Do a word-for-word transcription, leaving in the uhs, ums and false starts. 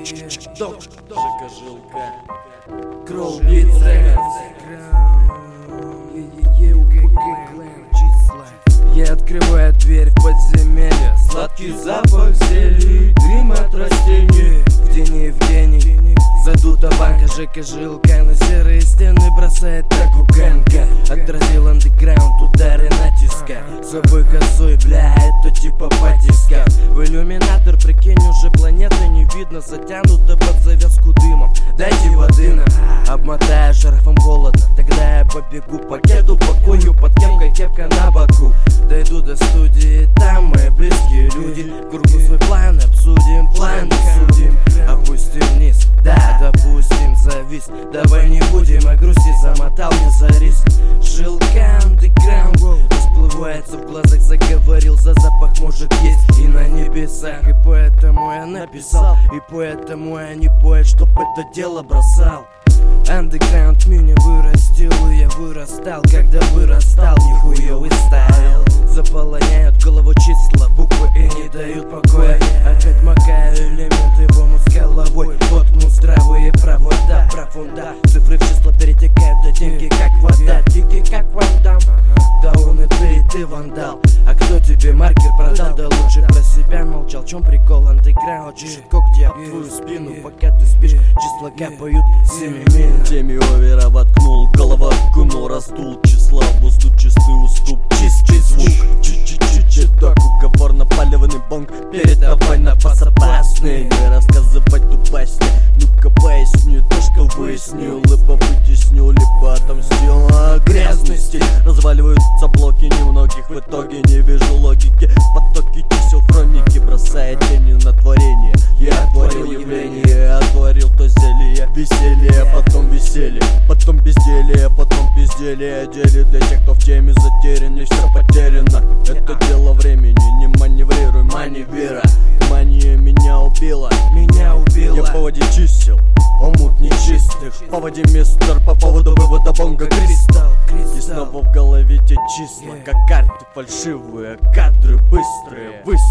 Док, Жека Жилка, Кроу Блиц Рекордс. Я открываю дверь в подземелье. Сладкий запах зелий, дым от растений. В тени Евгений, задута банка. Жека Жилка на серые стены бросает таку ганга. Отразил андеграунд, удары натиска. Собой косой, бля, это типа батиска. В иллюминатор, прикинь, уже планеты не видно. Затянута под завязку дымом. Дайте воды нам, обмотая шарфом холодно. Тогда я побегу по кеду, покою под кепкой, кепка на боку. Дойду до студии, там мои близкие люди. Кругу свой план, обсудим, план обсудим. Опустим вниз, да, допустим, завис. Давай не будем о грусти, замотал мне за риск. Жилка андеграунд расплывается в глазах, заговорил, за запах может есть и на небесах. И поэтому я написал, и поэтому я не поэт, чтоб это дело бросал. Андеграунд меня вырастил, и я вырастал, когда вырастал, нихуевый стайл. Заполоняют голову числа, буквы и не дают покоя. Опять макаю элементы в омут с головой. Воткну здравые провода, профунда. Цифры в числа перетекают, да деньги как вода. Тики как вода. Да он и ты, и ты вандал. А кто тебе маркер продал? Да лучше про себя молчал. В чем прикол? Андеграунд чешет когти об твою спину. Пока ты спишь, числа капают семимильно. Теме овера воткнул, голова окунул, раздул числа, воздух чистый уступ, чистый звук. Чи-чи-чи-чи, так уговор, напаливанный бонг. Передавай на вас опасный, не рассказывать ту басню. Ну-ка поясню то, что выяснил. Либо вытесню, либо отомстил. А грязный стиль, разваливаются блоки немногих. В итоге не вижу логики. Потоки чисел хроники бросает тени на творение. Я творил явление, отворил то зелье. Веселье, потом веселье, потом безделие, потом безделие. Деле для тех, кто в теме затерян, и все потеряно. Это дело времени, не маневрируй, маневира. Мания меня убила, меня убила. Я по воде чистил, омут нечистых. По воде мистер, по поводу вывода бонга кристалл. И снова в голове те числа, как карты фальшивые, кадры быстрые, выстрелы.